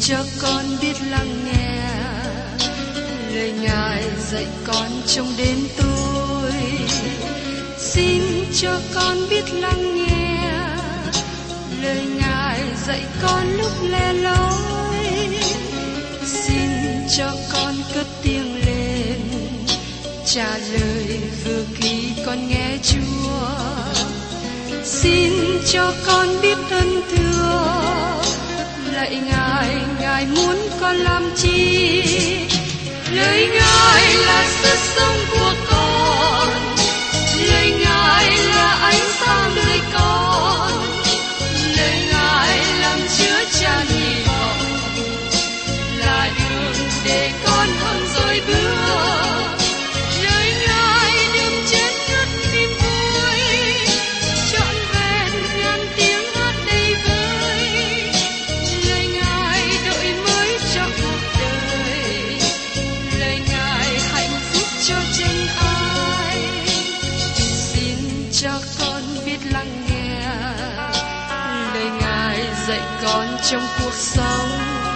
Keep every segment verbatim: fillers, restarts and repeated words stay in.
cho con biết lắng nghe lời Ngài dạy con trong đêm tối. Xin cho con biết lắng nghe lời Ngài dạy con lúc le lối. Xin cho con cất tiếng lên trả lời vừa khi con nghe Chúa. Xin cho con biết ơn thưa lạy Ngài, Ngài muốn con làm chi? Lời Ngài là sức sống của con, lời Ngài là ánh sáng đời con, lời Ngài làm chứa chan hy vọng, là đường để con hơn rồi bước. Lời Ngài đừng chết ngất niềm vui, trọn vẹn ngàn tiếng hát đầy vơi. Lời Ngài đổi mới cho cuộc đời, lời Ngài hạnh phúc cho chân ai. Xin cho con biết lắng nghe lời Ngài dạy con trong cuộc sống.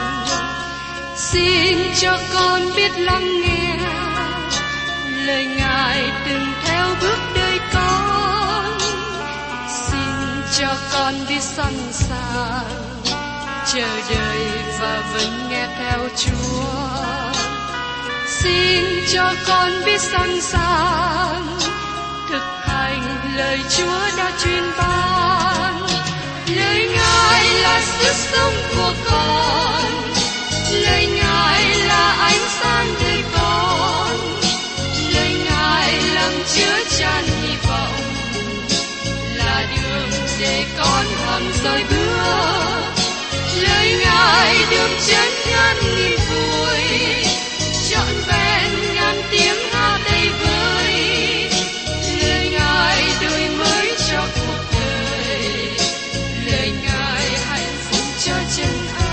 Xin cho con biết lắng nghe lời Ngài từng theo bước đời con. Xin cho con biết sẵn sàng chờ đợi và vẫn nghe theo Chúa. Xin cho con biết sẵn sàng thực hành lời Chúa đã truyền ban. Lời Ngài là sức sống của con, lời Ngài là ánh sáng đời con, lời Ngài làm chứa chan hy vọng, là đường để con hằng rời bước. Lời Ngài đường chân ngàn nghìn vui, trọn vẹn ngàn tiếng hát đầy vơi. Lời Ngài đổi mới cho cuộc đời, lời Ngài hạnh phúc cho chân ai.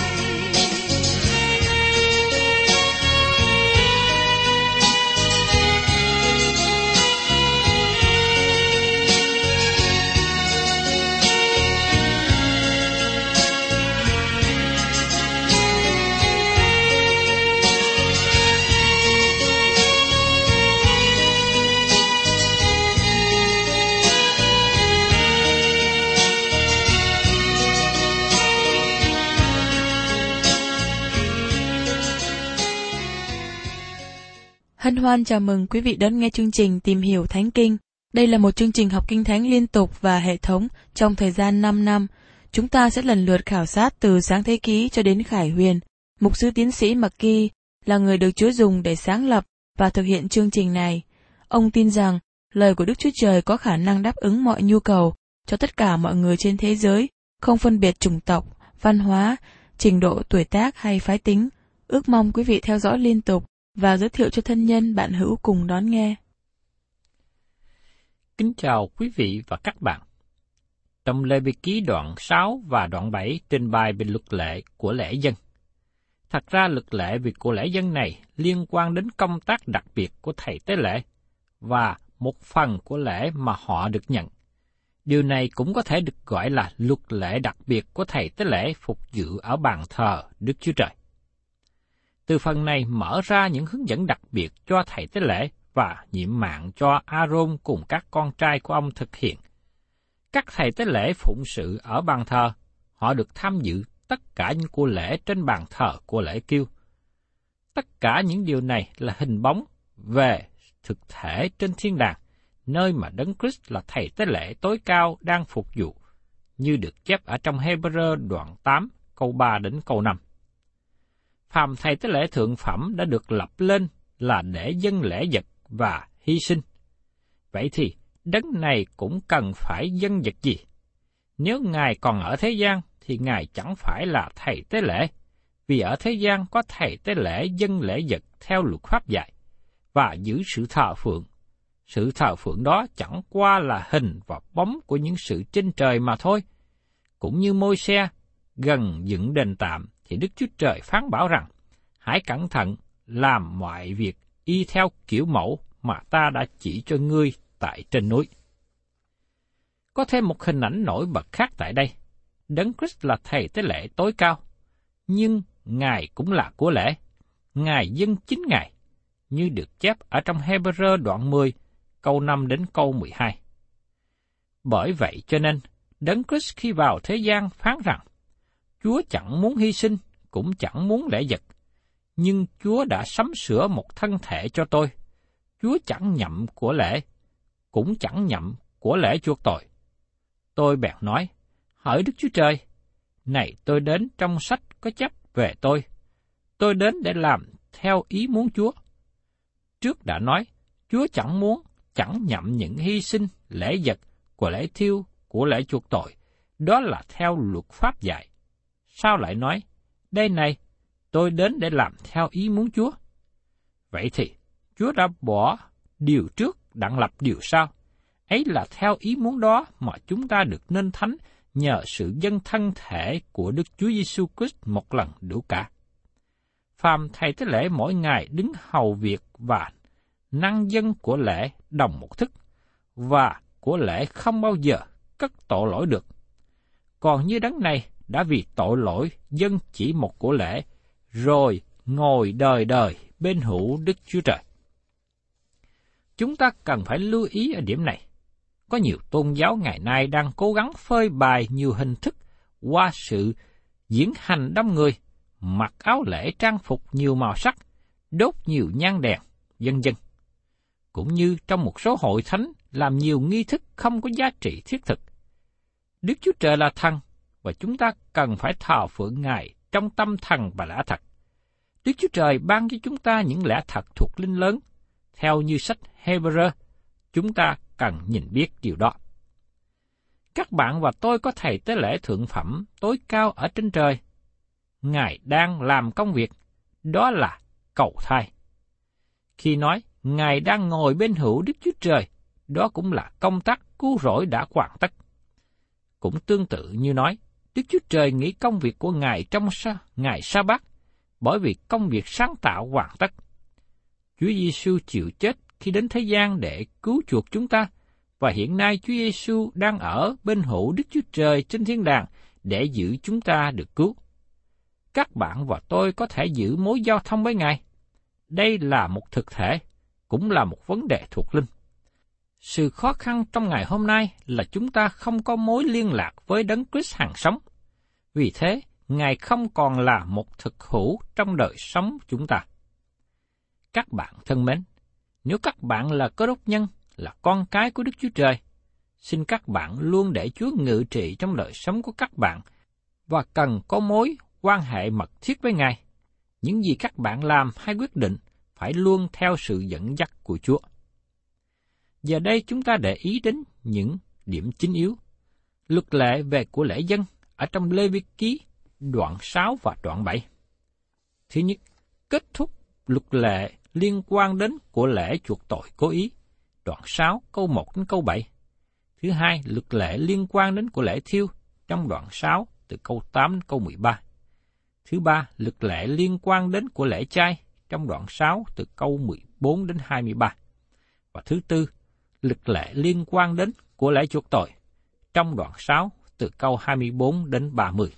Hân hoan chào mừng quý vị đón nghe chương trình Tìm hiểu Thánh Kinh. Đây là một chương trình học Kinh Thánh liên tục và hệ thống trong thời gian năm năm. Chúng ta sẽ lần lượt khảo sát từ Sáng Thế Ký cho đến Khải Huyền. Mục sư tiến sĩ McGee là người được Chúa dùng để sáng lập và thực hiện chương trình này. Ông tin rằng lời của Đức Chúa Trời có khả năng đáp ứng mọi nhu cầu cho tất cả mọi người trên thế giới, không phân biệt chủng tộc, văn hóa, trình độ tuổi tác hay phái tính. Ước mong quý vị theo dõi liên tục và giới thiệu cho thân nhân bạn hữu cùng đón nghe. Kính chào quý vị và các bạn. Trong Lê Vi Ký đoạn sáu và đoạn bảy trình bày về luật lệ của lễ dân. Thật ra luật lệ về của lễ dân này liên quan đến công tác đặc biệt của thầy tế lễ và một phần của lễ mà họ được nhận. Điều này cũng có thể được gọi là luật lệ đặc biệt của thầy tế lễ phục vụ ở bàn thờ Đức Chúa Trời. Từ phần này mở ra những hướng dẫn đặc biệt cho thầy tế lễ và nhiệm mạng cho A-rôn cùng các con trai của ông thực hiện. Các thầy tế lễ phụng sự ở bàn thờ, họ được tham dự tất cả những của lễ trên bàn thờ của lễ kiêu. Tất cả những điều này là hình bóng về thực thể trên thiên đàng, nơi mà Đấng Christ là thầy tế lễ tối cao đang phục vụ, như được chép ở trong Hê-bơ-rơ đoạn tám, câu ba đến câu năm. Phàm thầy tế lễ thượng phẩm đã được lập lên là để dâng lễ vật và hy sinh. Vậy thì, đấng này cũng cần phải dâng vật gì? Nếu Ngài còn ở thế gian, thì Ngài chẳng phải là thầy tế lễ, vì ở thế gian có thầy tế lễ dâng lễ vật theo luật pháp dạy, và giữ sự thờ phượng. Sự thờ phượng đó chẳng qua là hình và bóng của những sự trên trời mà thôi. Cũng như Môi-se gần dựng đền tạm, thì Đức Chúa Trời phán bảo rằng, hãy cẩn thận làm mọi việc y theo kiểu mẫu mà ta đã chỉ cho ngươi tại trên núi. Có thêm một hình ảnh nổi bật khác tại đây. Đấng Christ là thầy tế lễ tối cao. nhưng Ngài cũng là của lễ, Ngài dâng chính Ngài, như được chép ở trong Hebrew đoạn mười, câu năm đến câu mười hai. Bởi vậy cho nên, Đấng Christ khi vào thế gian phán rằng, Chúa chẳng muốn hy sinh, cũng chẳng muốn lễ vật, nhưng Chúa đã sắm sửa một thân thể cho tôi. Chúa chẳng nhậm của lễ, cũng chẳng nhậm của lễ chuộc tội. Tôi bèn nói, hỡi Đức Chúa Trời, này tôi đến trong sách có chép về tôi. Tôi đến để làm theo ý muốn Chúa. Trước đã nói, Chúa chẳng muốn, chẳng nhậm những hy sinh, lễ vật, của lễ thiêu, của lễ chuộc tội. Đó là theo luật pháp dạy. Sao lại nói, đây này, tôi đến để làm theo ý muốn Chúa? Vậy thì, Chúa đã bỏ điều trước đặng lập điều sau. Ấy là theo ý muốn đó mà chúng ta được nên thánh nhờ sự dâng thân thể của Đức Chúa Giêsu Christ một lần đủ cả. Phàm thầy tế lễ mỗi ngày đứng hầu việc và năng dân của lễ đồng một thức, và của lễ không bao giờ cất tội lỗi được. Còn như đấng này đã vì tội lỗi dân chỉ một của lễ, rồi ngồi đời đời bên hữu Đức Chúa Trời. Chúng ta cần phải lưu ý ở điểm này. Có nhiều tôn giáo ngày nay đang cố gắng phơi bày nhiều hình thức qua sự diễn hành đông người, mặc áo lễ trang phục nhiều màu sắc, đốt nhiều nhang đèn, vân vân. Cũng như trong một số hội thánh làm nhiều nghi thức không có giá trị thiết thực. Đức Chúa Trời là thần, và chúng ta cần phải thờ phượng Ngài trong tâm thần và lẽ thật. Đức Chúa Trời ban cho chúng ta những lẽ thật thuộc linh lớn, theo như sách Hebrew, chúng ta cần nhìn biết điều đó. Các bạn và tôi có thầy tế lễ thượng phẩm tối cao ở trên trời. Ngài đang làm công việc, đó là cầu thai. Khi nói Ngài đang ngồi bên hữu Đức Chúa Trời, đó cũng là công tác cứu rỗi đã hoàn tất. Cũng tương tự như nói, Đức Chúa Trời nghĩ công việc của Ngài trong sa, ngày Sa-bát, bởi vì công việc sáng tạo hoàn tất. Chúa Giêsu chịu chết khi đến thế gian để cứu chuộc chúng ta, và hiện nay Chúa Giêsu đang ở bên hữu Đức Chúa Trời trên thiên đàng để giữ chúng ta được cứu. Các bạn và tôi có thể giữ mối giao thông với Ngài. Đây là một thực thể, cũng là một vấn đề thuộc linh. Sự khó khăn trong ngày hôm nay là chúng ta không có mối liên lạc với Đấng Christ hằng sống. Vì thế, Ngài không còn là một thực hữu trong đời sống chúng ta. Các bạn thân mến, nếu các bạn là Cơ Đốc nhân, là con cái của Đức Chúa Trời, xin các bạn luôn để Chúa ngự trị trong đời sống của các bạn và cần có mối quan hệ mật thiết với Ngài. Những gì các bạn làm hay quyết định phải luôn theo sự dẫn dắt của Chúa. Giờ đây chúng ta để ý đến những điểm chính yếu. Luật lệ về của lễ dân ở trong Lê-vi-ký đoạn sáu và đoạn bảy. Thứ nhất, kết thúc luật lệ liên quan đến của lễ chuộc tội cố ý, đoạn sáu câu một đến câu bảy. Thứ hai, luật lệ liên quan đến của lễ thiêu trong đoạn sáu từ câu tám đến câu mười ba. Thứ ba, luật lệ liên quan đến của lễ chay trong đoạn sáu từ câu mười bốn đến hai mươi ba. Và thứ tư, luật lệ liên quan đến của lễ chuộc tội trong đoạn sáu từ câu hai mươi bốn đến ba mươi.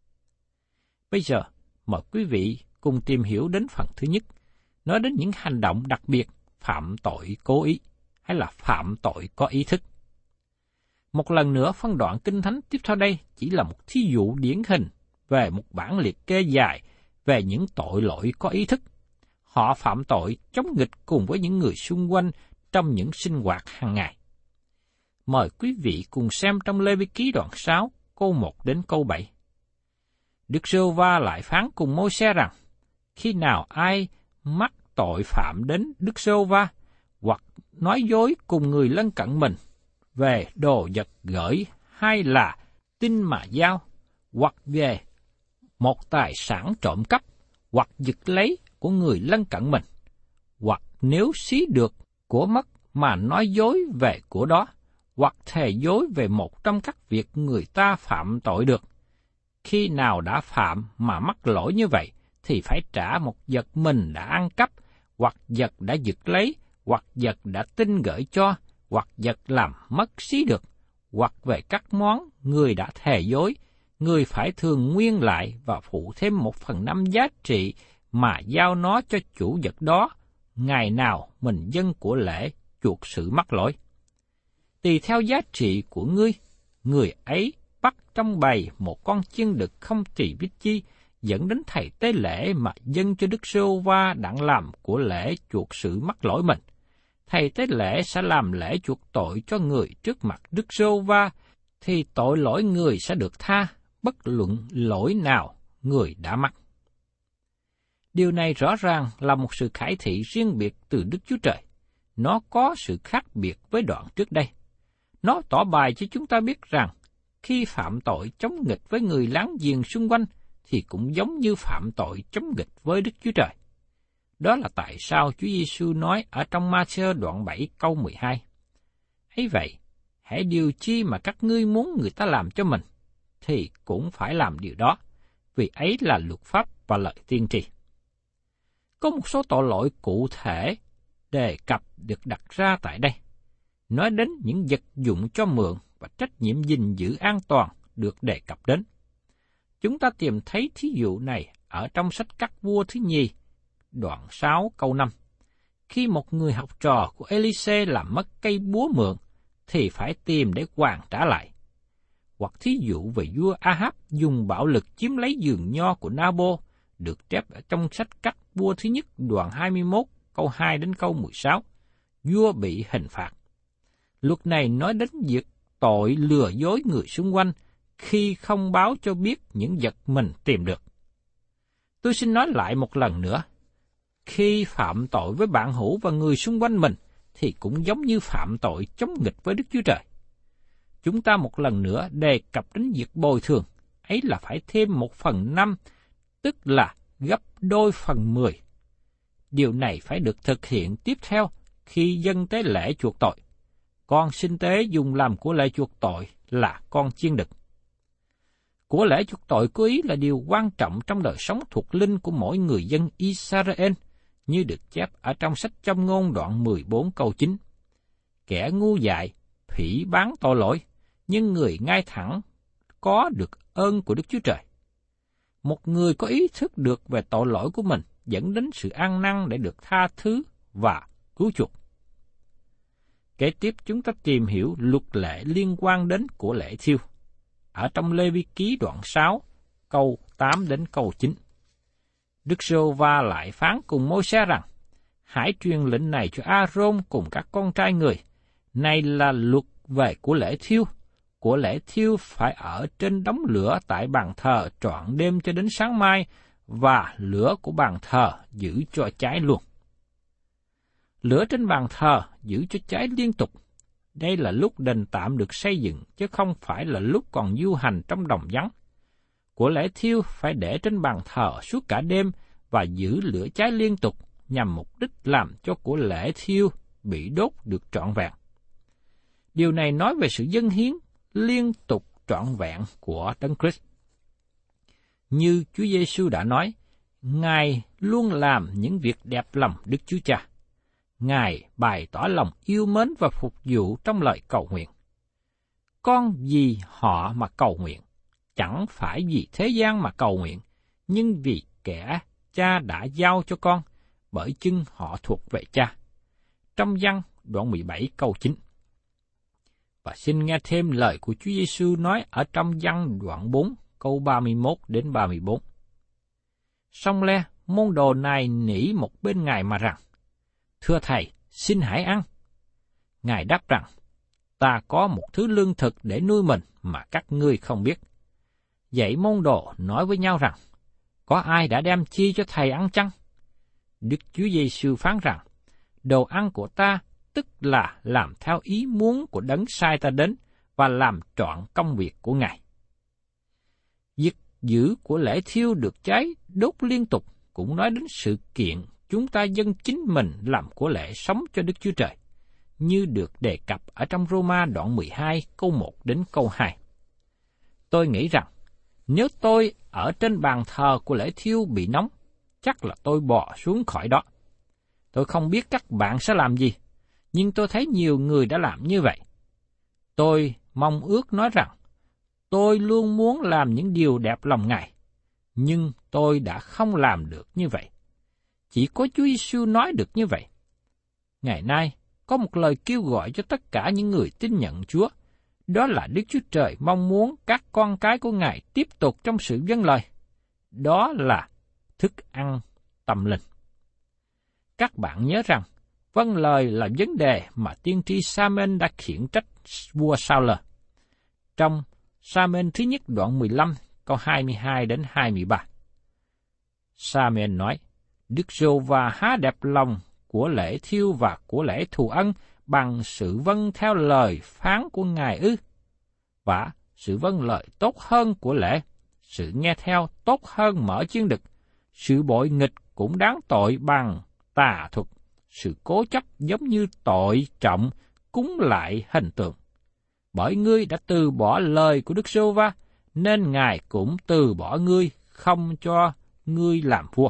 Bây giờ, mời quý vị cùng tìm hiểu đến phần thứ nhất, nói đến những hành động đặc biệt phạm tội cố ý hay là phạm tội có ý thức. Một lần nữa, phân đoạn Kinh Thánh tiếp theo đây chỉ là một thí dụ điển hình về một bản liệt kê dài về những tội lỗi có ý thức. Họ phạm tội chống nghịch cùng với những người xung quanh trong những sinh hoạt hàng ngày. Mời quý vị cùng xem trong Lê-vi-ký đoạn sáu, câu một đến câu bảy. Đức Giê-hô-va lại phán cùng Môi-se rằng, khi nào ai mắc tội phạm đến Đức Giê-hô-va, hoặc nói dối cùng người lân cận mình về đồ vật gửi hay là tin mà giao, hoặc về một tài sản trộm cắp, hoặc giật lấy của người lân cận mình, hoặc nếu xí được của mất mà nói dối về của đó, hoặc thề dối về một trong các việc người ta phạm tội được. Khi nào đã phạm mà mắc lỗi như vậy, thì phải trả một vật mình đã ăn cắp, hoặc vật đã giật lấy, hoặc vật đã tin gửi cho, hoặc vật làm mất xí được, hoặc về các món người đã thề dối, người phải thường nguyên lại và phụ thêm một phần năm giá trị mà giao nó cho chủ vật đó, ngày nào mình dâng của lễ chuộc sự mắc lỗi. Tùy theo giá trị của ngươi, người ấy bắt trong bầy một con chiên đực không tỳ biết chi, dẫn đến thầy tế lễ mà dâng cho Đức Giê-hô-va đặng làm của lễ chuộc sự mắc lỗi mình. Thầy tế lễ sẽ làm lễ chuộc tội cho người trước mặt Đức Giê-hô-va, thì tội lỗi người sẽ được tha, bất luận lỗi nào người đã mắc. Điều này rõ ràng là một sự khải thị riêng biệt từ Đức Chúa Trời. Nó có sự khác biệt với đoạn trước đây. Nó tỏ bài cho chúng ta biết rằng, khi phạm tội chống nghịch với người láng giềng xung quanh, thì cũng giống như phạm tội chống nghịch với Đức Chúa Trời. Đó là tại sao Chúa Giêsu nói ở trong Ma-thi-ơ đoạn bảy câu mười hai. Ấy vậy, hễ điều chi mà các ngươi muốn người ta làm cho mình, thì cũng phải làm điều đó, vì ấy là luật pháp và lời tiên tri. Có một số tội lỗi cụ thể đề cập được đặt ra tại đây, nói đến những vật dụng cho mượn và trách nhiệm gìn giữ an toàn được đề cập đến. Chúng ta tìm thấy thí dụ này ở trong sách Các Vua thứ nhì, đoạn sáu câu năm. Khi một người học trò của Ê-li-xê làm mất cây búa mượn, thì phải tìm để hoàn trả lại. Hoặc thí dụ về vua A-háp dùng bạo lực chiếm lấy vườn nho của Na-bô, được chép ở trong sách Các Vua thứ nhất đoạn hai mươi mốt câu hai đến câu mười sáu. Vua bị hình phạt. Luật này nói đến việc tội lừa dối người xung quanh khi không báo cho biết những vật mình tìm được. Tôi xin nói lại một lần nữa, khi phạm tội với bạn hữu và người xung quanh mình, thì cũng giống như phạm tội chống nghịch với Đức Chúa Trời. Chúng ta một lần nữa đề cập đến việc bồi thường, ấy là phải thêm một phần năm, tức là gấp đôi phần mười. Điều này phải được thực hiện tiếp theo khi dâng tế lễ chuộc tội. Con sinh tế dùng làm của lễ chuộc tội là con chiên đực. Của lễ chuộc tội có ý là điều quan trọng trong đời sống thuộc linh của mỗi người dân Israel, như được chép ở trong sách Châm ngôn đoạn mười bốn câu chín. Kẻ ngu dại, phỉ báng tội lỗi, nhưng người ngay thẳng có được ơn của Đức Chúa Trời. Một người có ý thức được về tội lỗi của mình dẫn đến sự ăn năn để được tha thứ và cứu chuộc. Kế tiếp chúng ta tìm hiểu luật lệ liên quan đến của lễ thiêu. Ở trong Lê-vi-ký đoạn sáu, câu tám đến câu chín. Đức Giê-hô-va lại phán cùng Môi-se rằng, hãy truyền lệnh này cho A-rôn cùng các con trai người. Này là luật về của lễ thiêu. Của lễ thiêu phải ở trên đống lửa tại bàn thờ trọn đêm cho đến sáng mai, và lửa của bàn thờ giữ cho cháy luôn. Lửa trên bàn thờ giữ cho cháy liên tục. Đây là lúc đền tạm được xây dựng, chứ không phải là lúc còn du hành trong đồng vắng. Của lễ thiêu phải để trên bàn thờ suốt cả đêm và giữ lửa cháy liên tục, nhằm mục đích làm cho của lễ thiêu bị đốt được trọn vẹn. Điều này nói về sự dâng hiến liên tục trọn vẹn của Đấng Christ. Như Chúa Giêsu đã nói, Ngài luôn làm những việc đẹp lòng Đức Chúa Cha. Ngài bày tỏ lòng yêu mến và phục vụ trong lời cầu nguyện. Con vì họ mà cầu nguyện, chẳng phải vì thế gian mà cầu nguyện, nhưng vì kẻ Cha đã giao cho con, bởi chưng họ thuộc về Cha. Trong Giăng đoạn mười bảy câu chín. Và xin nghe thêm lời của Chúa Giêsu nói ở trong Giăng đoạn bốn câu ba mươi mốt đến ba mươi bốn. Song le, môn đồ này nỉ một bên Ngài mà rằng, thưa Thầy, xin hãy ăn. Ngài đáp rằng, ta có một thứ lương thực để nuôi mình mà các ngươi không biết. Vậy môn đồ nói với nhau rằng, có ai đã đem chi cho Thầy ăn chăng? Đức Chúa Giêsu phán rằng, đồ ăn của ta tức là làm theo ý muốn của Đấng sai ta đến và làm trọn công việc của Ngài. Việc giữ của lễ thiêu được cháy đốt liên tục cũng nói đến sự kiện chúng ta dâng chính mình làm của lễ sống cho Đức Chúa Trời, như được đề cập ở trong Rô-ma đoạn mười hai câu một đến câu hai. Tôi nghĩ rằng, nếu tôi ở trên bàn thờ của lễ thiêu bị nóng, chắc là tôi bò xuống khỏi đó. Tôi không biết các bạn sẽ làm gì, nhưng tôi thấy nhiều người đã làm như vậy. Tôi mong ước nói rằng, Tôi luôn muốn làm những điều đẹp lòng Ngài, nhưng tôi đã không làm được như vậy. Chỉ có Chúa Giêsu nói được như vậy. Ngày nay, có một lời kêu gọi cho tất cả những người tin nhận Chúa, đó là Đức Chúa Trời mong muốn các con cái của Ngài tiếp tục trong sự vâng lời. Đó là thức ăn tâm linh. Các bạn nhớ rằng, vâng lời là vấn đề mà tiên tri Sa-men đã khiển trách vua Sa-ulơ. Trong Sa-men thứ nhất đoạn mười lăm, câu hai mươi hai đến hai mươi ba. Sa-men nói, Đức Giê-hô-va há đẹp lòng của lễ thiêu và của lễ thù ân bằng sự vâng theo lời phán của Ngài ư? Và sự vâng lời tốt hơn của lễ, sự nghe theo tốt hơn mở chiên đực, sự bội nghịch cũng đáng tội bằng tà thuật, sự cố chấp giống như tội trọng cúng lại hình tượng. Bởi ngươi đã từ bỏ lời của Đức Giê-hô-va, nên Ngài cũng từ bỏ ngươi, không cho ngươi làm vua.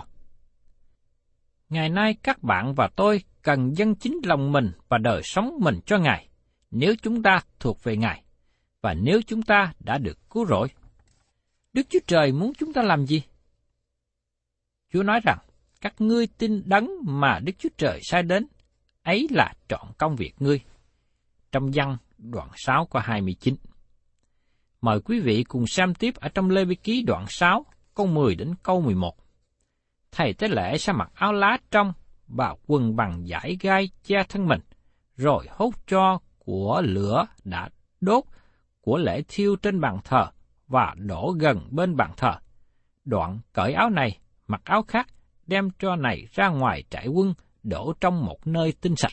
Ngày nay các bạn và tôi cần dâng chính lòng mình và đời sống mình cho Ngài, nếu chúng ta thuộc về Ngài, và nếu chúng ta đã được cứu rỗi. Đức Chúa Trời muốn chúng ta làm gì? Chúa nói rằng, các ngươi tin đấng mà Đức Chúa Trời sai đến, ấy là trọn công việc ngươi. Trong Giăng đoạn sáu câu hai mươi chín. Mời quý vị cùng xem tiếp ở trong Lê Vi Ký đoạn sáu, câu mười đến câu mười một. Thầy tế lễ sẽ mặc áo lá trong và quần bằng vải gai che thân mình, rồi hốt tro của lửa đã đốt của lễ thiêu trên bàn thờ và đổ gần bên bàn thờ. Đoạn cởi áo này, mặc áo khác, đem tro này ra ngoài trại quân, đổ trong một nơi tinh sạch.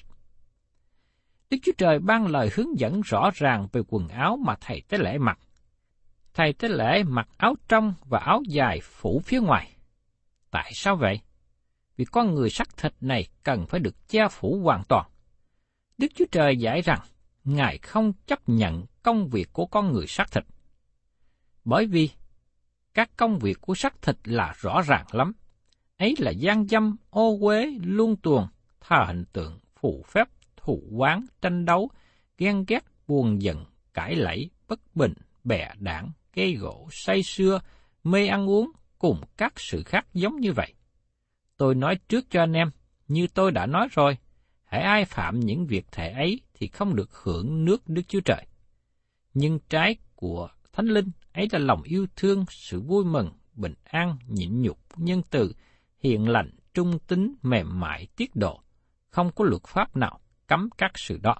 Đức Chúa Trời ban lời hướng dẫn rõ ràng về quần áo mà thầy tế lễ mặc. Thầy tế lễ mặc áo trong và áo dài phủ phía ngoài. Tại sao vậy? Vì con người xác thịt này cần phải được che phủ hoàn toàn. Đức Chúa Trời dạy rằng, Ngài không chấp nhận công việc của con người xác thịt. Bởi vì, các công việc của xác thịt là rõ ràng lắm. Ấy là gian dâm, ô uế, luân tuồng, thờ hình tượng, phù phép, thù oán, tranh đấu, ghen ghét, buồn giận, cãi lẫy, bất bình, bè đảng, gây gỗ, say sưa, mê ăn uống, cùng các sự khác giống như vậy. Tôi nói trước cho anh em, như tôi đã nói rồi, hễ ai phạm những việc thể ấy thì không được hưởng nước Đức Chúa Trời. Nhưng trái của Thánh Linh ấy là lòng yêu thương, sự vui mừng, bình an, nhịn nhục, nhân từ, hiền lành, trung tín, mềm mại, tiết độ, không có luật pháp nào cấm các sự đó.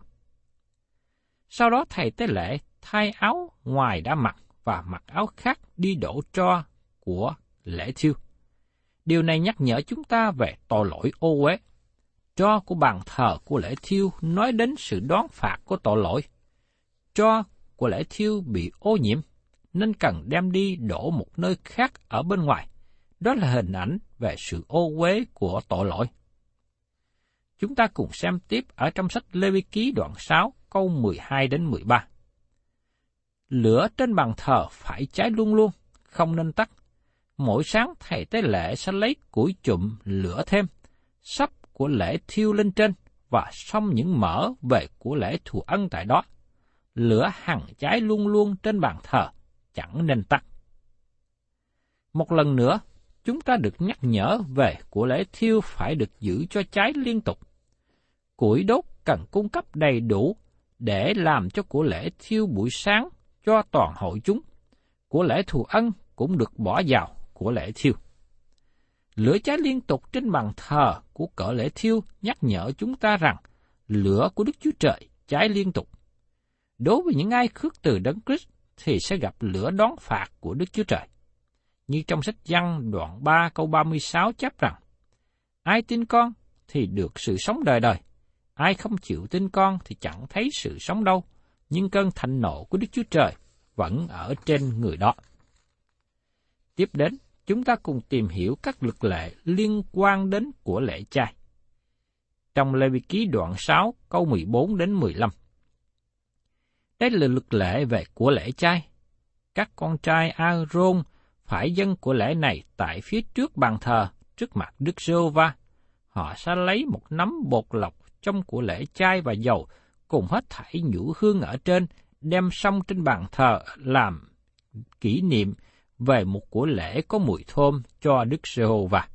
Sau đó thầy tế lễ thay áo ngoài đã mặc và mặc áo khác đi đổ tro của lễ thiêu. Điều này nhắc nhở chúng ta về tội lỗi ô uế. Tro của bàn thờ của lễ thiêu nói đến sự đoán phạt của tội lỗi. Tro của lễ thiêu bị ô nhiễm, nên cần đem đi đổ một nơi khác ở bên ngoài. Đó là hình ảnh về sự ô uế của tội lỗi. Chúng ta cùng xem tiếp ở trong sách Lê Vi Ký đoạn sáu, câu mười hai đến mười ba. Lửa trên bàn thờ phải cháy luôn luôn, không nên tắt. Mỗi sáng thầy tế lễ sẽ lấy củi chụm lửa thêm, sắp của lễ thiêu lên trên và xông những mỡ về của lễ thù ân tại đó. Lửa hằng cháy luôn luôn trên bàn thờ, chẳng nên tắt. Một lần nữa, chúng ta được nhắc nhở về của lễ thiêu phải được giữ cho cháy liên tục. Củi đốt cần cung cấp đầy đủ để làm cho của lễ thiêu buổi sáng cho toàn hội chúng. Của lễ thù ân cũng được bỏ vào của lễ thiêu. Lửa cháy liên tục trên bàn thờ của cỡ lễ thiêu nhắc nhở chúng ta rằng lửa của Đức Chúa Trời cháy liên tục. Đối với những ai khước từ Đấng Christ thì sẽ gặp lửa đón phạt của Đức Chúa Trời. Như trong sách Giăng đoạn ba câu ba mươi sáu chép rằng, ai tin con thì được sự sống đời đời, ai không chịu tin con thì chẳng thấy sự sống đâu, nhưng cơn thạnh nộ của Đức Chúa Trời vẫn ở trên người đó. Tiếp đến, chúng ta cùng tìm hiểu các luật lệ liên quan đến của lễ chay. Trong Lê Vi Ký đoạn sáu câu mười bốn đến mười lăm. Đây là luật lệ về của lễ chay. Các con trai A-rôn phải dâng của lễ này tại phía trước bàn thờ, trước mặt Đức Giê-hô-va. Họ sẽ lấy một nắm bột lọc trong của lễ chay và dầu, cùng hết thảy nhũ hương ở trên, đem xông trên bàn thờ làm kỷ niệm về một của lễ có mùi thơm cho Đức Giê-hô-va.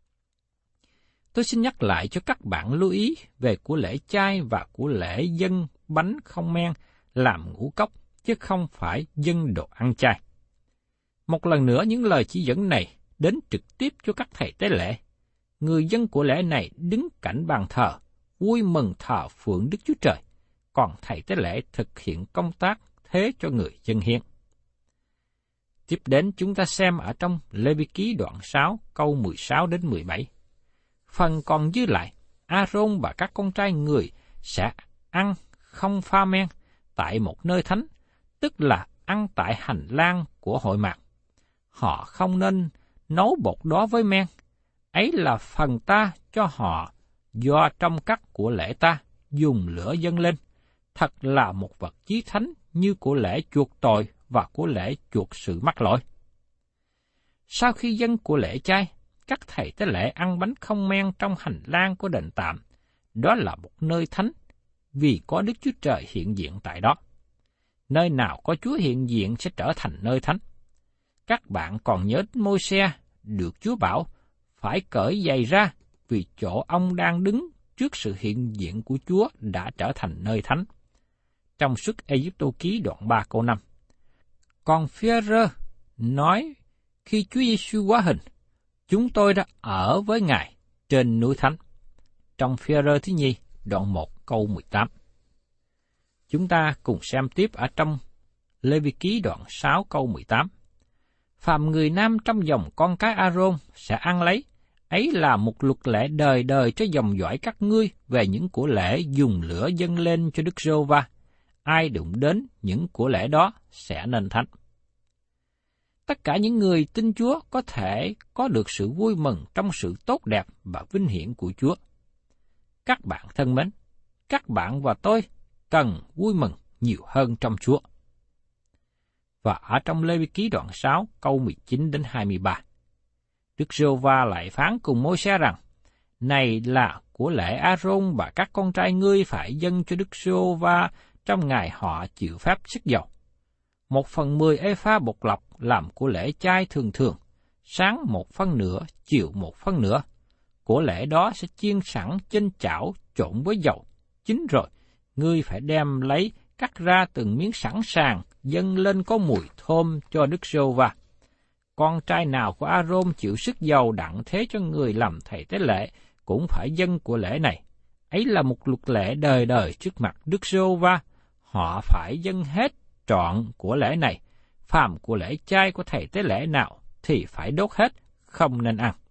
Tôi xin nhắc lại cho các bạn lưu ý về của lễ chay và của lễ dâng bánh không men làm ngũ cốc, chứ không phải dâng đồ ăn chay. Một lần nữa, những lời chỉ dẫn này đến trực tiếp cho các thầy tế lễ. Người dân của lễ này đứng cạnh bàn thờ, vui mừng thờ phượng Đức Chúa Trời, còn thầy tế lễ thực hiện công tác thế cho người dân hiến. Tiếp đến chúng ta xem ở trong Lê-vi-ký đoạn sáu câu mười sáu đến mười bảy. Phần còn dư lại, A-rôn và các con trai người sẽ ăn không pha men tại một nơi thánh, tức là ăn tại hành lang của hội mạc. Họ không nên nấu bột đó với men, ấy là phần ta cho họ do trong các của lễ ta dùng lửa dâng lên, thật là một vật chí thánh như của lễ chuộc tội và của lễ chuộc sự mắc lỗi. Sau khi dâng của lễ chay, các thầy tế lễ ăn bánh không men trong hành lang của đền tạm, đó là một nơi thánh, vì có Đức Chúa Trời hiện diện tại đó. Nơi nào có Chúa hiện diện sẽ trở thành nơi thánh. Các bạn còn nhớ Môi-se được Chúa bảo phải cởi giày ra, vì chỗ ông đang đứng trước sự hiện diện của Chúa đã trở thành nơi thánh. Trong Xuất Ê-díp-tô ký đoạn ba câu năm. Còn Phi-e-rơ nói khi Chúa Giê-xu hóa hình, chúng tôi đã ở với Ngài trên núi thánh. Trong Phi-e-rơ thứ nhì đoạn một câu mười tám. Chúng ta cùng xem tiếp ở trong Lê-vi-ký đoạn sáu câu mười tám. Phàm người nam trong dòng con cái A-rôn sẽ ăn lấy, ấy là một luật lệ đời đời cho dòng dõi các ngươi về những của lễ dùng lửa dâng lên cho Đức Giê-hô-va. Ai đụng đến những của lễ đó sẽ nên thánh. Tất cả những người tin Chúa có thể có được sự vui mừng trong sự tốt đẹp và vinh hiển của Chúa. Các bạn thân mến, các bạn và tôi cần vui mừng nhiều hơn trong Chúa. Và ở trong Lê-vi-ký đoạn sáu câu mười chín đến hai mươi ba, Đức Giê-hô-va lại phán cùng Môi-se rằng: Này là của lễ A-rôn và các con trai ngươi phải dâng cho Đức Giê-hô-va trong ngày họ chịu phép sức dầu. Một phần mười ê-pha bột lọc làm của lễ chay thường thường, sáng một phân nửa, chiều một phân nửa. Của lễ đó sẽ chiên sẵn trên chảo trộn với dầu. Chín rồi, ngươi phải đem lấy cắt ra từng miếng sẵn sàng, dâng lên có mùi thơm cho Đức Giê-hô-va. Con trai nào của A-rôn chịu sức dầu đặng thế cho người làm thầy tế lễ cũng phải dâng của lễ này. Ấy là một luật lệ đời đời trước mặt Đức Giê-hô-va. Họ phải dâng hết trọn của lễ này. Phàm của lễ chay của thầy tế lễ nào thì phải đốt hết, không nên ăn.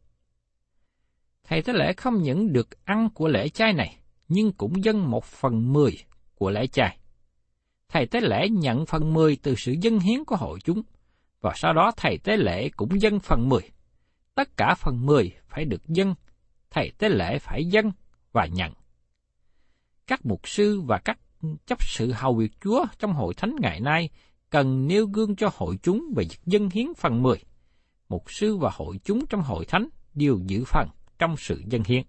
Thầy tế lễ không những được ăn của lễ chay này, nhưng cũng dâng một phần mười của lễ chay. Thầy tế lễ nhận phần mười từ sự dâng hiến của hội chúng, và sau đó thầy tế lễ cũng dâng phần mười. Tất cả phần mười phải được dâng, thầy tế lễ phải dâng và nhận. Các mục sư và các chấp sự hầu việc Chúa trong hội thánh ngày nay cần nêu gương cho hội chúng về việc dâng hiến phần mười. Mục sư và hội chúng trong hội thánh đều giữ phần trong sự dâng hiến.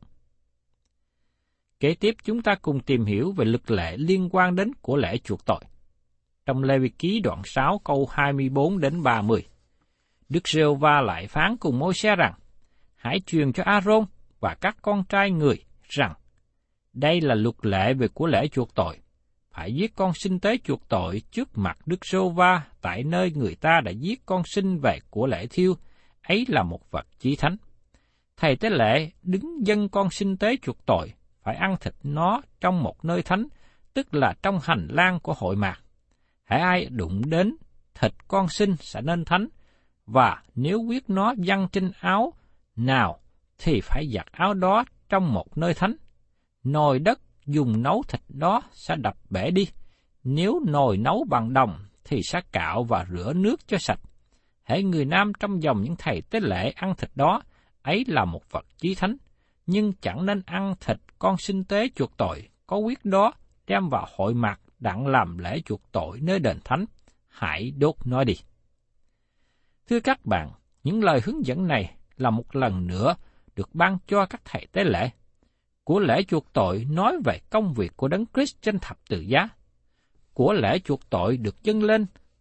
Kế tiếp chúng ta cùng tìm hiểu về luật lệ liên quan đến của lễ chuộc tội. Trong Lê-vi-ký đoạn sáu câu hai mươi bốn đến ba mươi, Đức Giê-hô-va lại phán cùng Môi-se rằng: Hãy truyền cho A-rôn và các con trai người rằng: Đây là luật lệ về của lễ chuộc tội. Phải giết con sinh tế chuộc tội trước mặt Đức Giê-hô-va tại nơi người ta đã giết con sinh về của lễ thiêu, ấy là một vật chí thánh. Thầy tế lễ đứng dâng con sinh tế chuộc tội, phải ăn thịt nó trong một nơi thánh, tức là trong hành lang của hội mạc. Hễ ai đụng đến thịt con sinh sẽ nên thánh, và nếu huyết nó văng trên áo nào thì phải giặt áo đó trong một nơi thánh. Nồi đất dùng nấu thịt đó sẽ đập bể đi. Nếu nồi nấu bằng đồng thì sẽ cạo và rửa nước cho sạch. Hễ người nam trong dòng những thầy tế lễ ăn thịt đó, ấy là một vật chí thánh, nhưng chẳng nên ăn thịt con sinh tế chuộc tội có huyết đó đem vào hội mạc đặng làm lễ chuộc tội nơi đền thánh, hãy đốt nó đi. Thưa các bạn, những lời hướng dẫn này là một lần nữa được ban cho các thầy tế lễ. Của lễ chuộc tội nói về công việc của Đấng Christ trên thập tự giá. Của lễ chuộc tội được dâng lên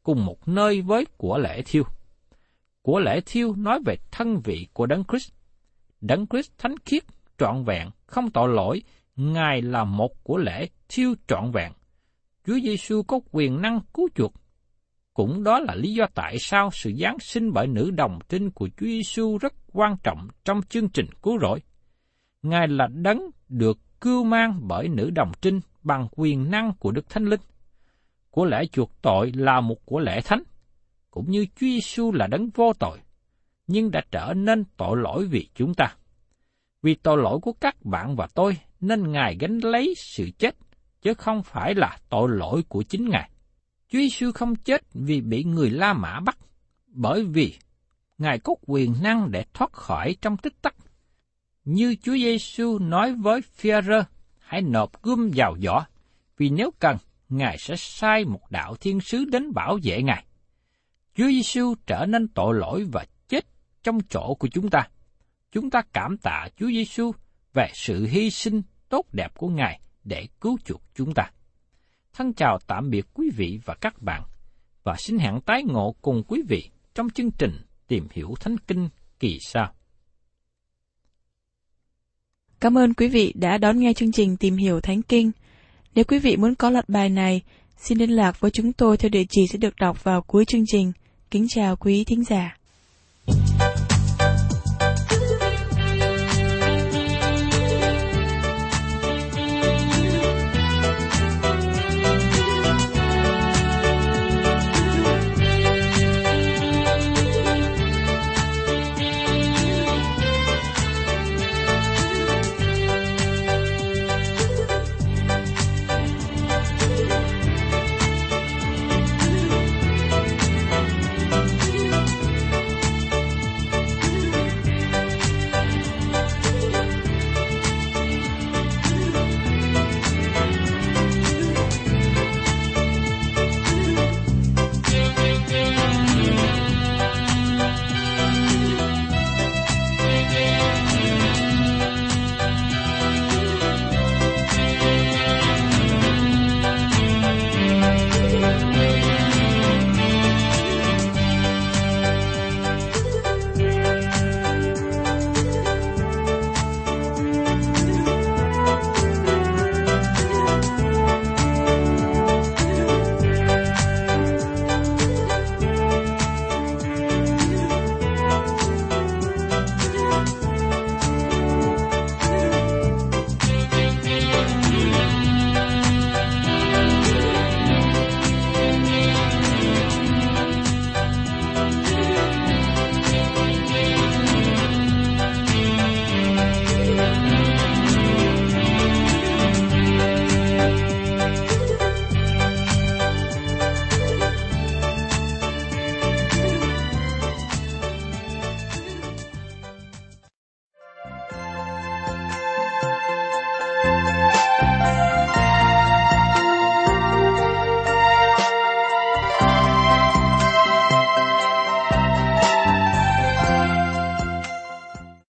cùng một nơi với của lễ thiêu. Của lễ thiêu nói về thân vị của Đấng Christ. Đấng Christ thánh khiết, trọn vẹn, không tội lỗi, Ngài là một của lễ thiêu trọn vẹn. Chúa Giêsu có quyền năng cứu chuộc. Cũng đó là lý do tại sao sự giáng sinh bởi nữ đồng trinh của Chúa Giêsu rất quan trọng trong chương trình cứu rỗi. Ngài là Đấng được cưu mang bởi nữ đồng trinh bằng quyền năng của Đức Thánh Linh. Của lễ chuộc tội là một của lễ thánh, cũng như Chúa Giêsu là Đấng vô tội, nhưng đã trở nên tội lỗi vì chúng ta. Vì tội lỗi của các bạn và tôi nên Ngài gánh lấy sự chết, chứ không phải là tội lỗi của chính Ngài. Chúa Giêsu không chết vì bị người La Mã bắt, bởi vì Ngài có quyền năng để thoát khỏi trong tích tắc. Như Chúa Giêsu nói với Phi-e-rơ, hãy nộp gươm vào vỏ, vì nếu cần, Ngài sẽ sai một đạo thiên sứ đến bảo vệ Ngài. Chúa Giêsu trở nên tội lỗi và chết trong chỗ của chúng ta. Chúng ta cảm tạ Chúa Giêsu về sự hy sinh tốt đẹp của Ngài để cứu chuộc chúng ta. Thân chào tạm biệt quý vị và các bạn, và xin hẹn tái ngộ cùng quý vị trong chương trình Tìm hiểu Thánh Kinh kỳ sau. Cảm ơn quý vị đã đón nghe chương trình Tìm hiểu Thánh Kinh. Nếu quý vị muốn có loạt bài này, xin liên lạc với chúng tôi theo địa chỉ sẽ được đọc vào cuối chương trình. Kính chào quý thính giả.